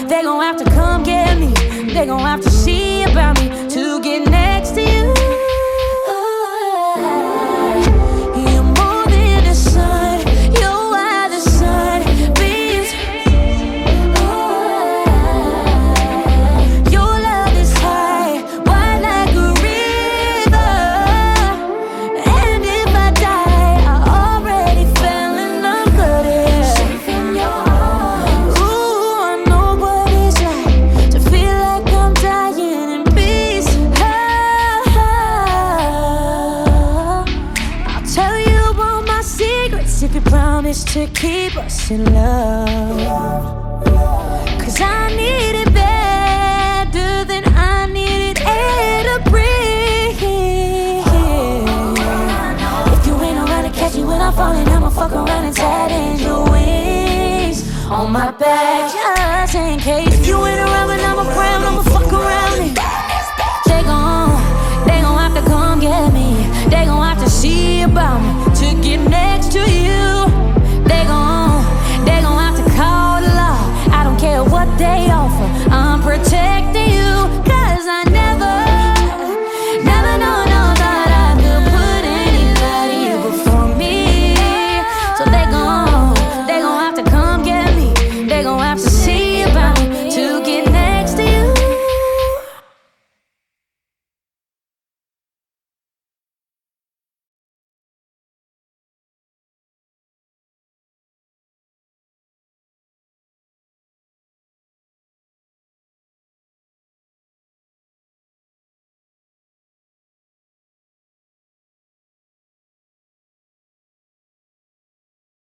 They gon' have to come get me. They gon' have to see about me to get next to you. You're more than the sun. You're why the sun beams. Your love is high, wide like a river. And if I die, I already fell in love with it. Safe in your arms. Ooh, I know what it's like to feel like I'm dying in peace. I'll tell you all my secrets if you promise to keep us in love. Cause I need it better than I needed air to breathe. If you ain't around to catch me when I'm falling, I'ma fuck around and tighten your wings on my back, just in case.